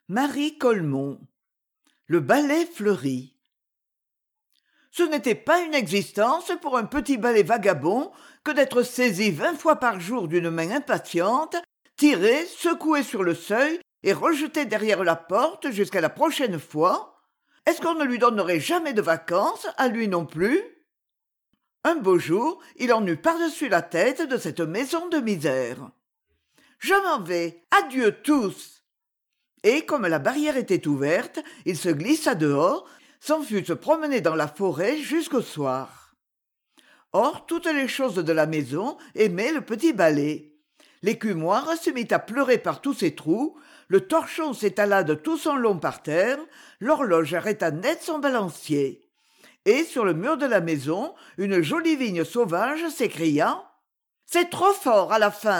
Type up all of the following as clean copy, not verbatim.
Marie Colmont. Le balai fleuri. Ce n'était pas une existence pour un petit balai vagabond que d'être saisi 20 fois par jour d'une main impatiente, tiré, secoué sur le seuil et rejeté derrière la porte jusqu'à la prochaine fois. Est-ce qu'on ne lui donnerait jamais de vacances, à lui non plus? Un beau jour, il en eut par-dessus la tête de cette maison de misère. « Je m'en vais, adieu tous !» Et comme la barrière était ouverte, il se glissa dehors, s'en fut se promener dans la forêt jusqu'au soir. Or, toutes les choses de la maison aimaient le petit balai. L'écumoire se mit à pleurer par tous ses trous, le torchon s'étala de tout son long par terre, l'horloge arrêta net son balancier. Et sur le mur de la maison, une jolie vigne sauvage s'écria « C'est trop fort à la fin !»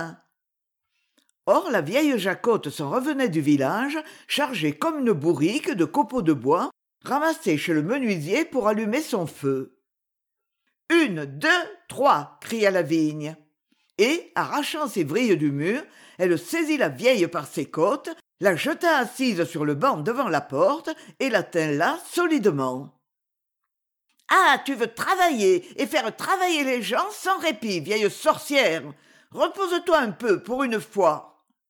Or la vieille Jacotte s'en revenait du village, chargée comme une bourrique de copeaux de bois, ramassés chez le menuisier pour allumer son feu. « 1, 2, 3 !» cria la vigne. Et, arrachant ses vrilles du mur, elle saisit la vieille par ses côtes, la jeta assise sur le banc devant la porte et la tint là solidement. « Ah, tu veux travailler et faire travailler les gens sans répit, vieille sorcière! Repose-toi un peu pour une fois !»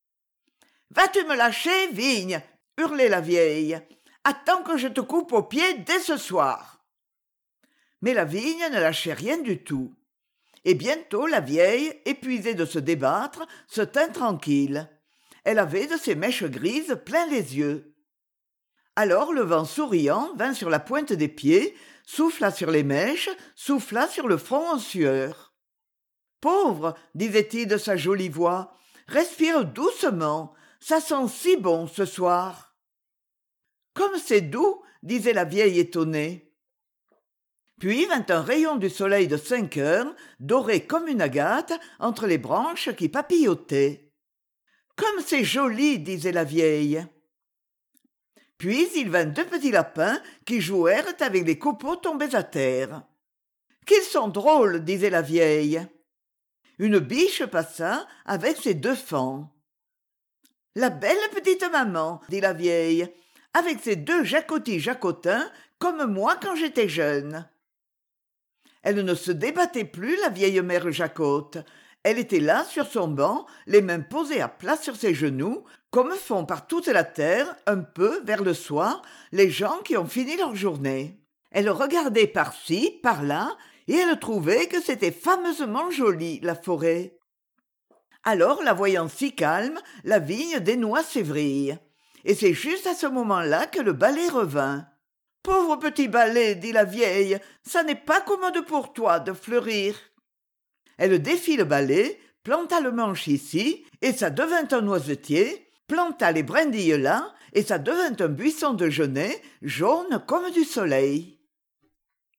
« Vas-tu me lâcher, vigne ?» hurlait la vieille. « Attends que je te coupe aux pieds dès ce soir !» Mais la vigne ne lâchait rien du tout. Et bientôt la vieille, épuisée de se débattre, se tint tranquille. Elle avait de ses mèches grises plein les yeux. Alors le vent souriant vint sur la pointe des pieds, souffla sur les mèches, souffla sur le front en sueur. « Pauvre !» disait-il de sa jolie voix, « respire doucement, ça sent si bon ce soir. »« Comme c'est doux !» disait la vieille étonnée. Puis vint un rayon du soleil de 5 heures, doré comme une agate, entre les branches qui papillotaient. « Comme c'est joli !» disait la vieille. Puis il vint 2 petits lapins qui jouèrent avec les copeaux tombés à terre. « Qu'ils sont drôles !» disait la vieille. Une biche passa avec ses 2 faons. « La belle petite maman !» dit la vieille, « avec ses 2 jacotis jacotins, comme moi quand j'étais jeune. » Elle ne se débattait plus, la vieille mère Jacotte. Elle était là sur son banc, les mains posées à plat sur ses genoux, comme font par toute la terre, un peu, vers le soir, les gens qui ont fini leur journée. Elle regardait par-ci, par-là, et elle trouvait que c'était fameusement joli, la forêt. Alors, la voyant si calme, la vigne dénoua ses vrilles. Et c'est juste à ce moment-là que le balai revint. « Pauvre petit balai, dit la vieille, ça n'est pas commode pour toi de fleurir. » Elle défit le balai, planta le manche ici, et ça devint un noisetier, planta les brindilles là, et ça devint un buisson de genêt, jaune comme du soleil.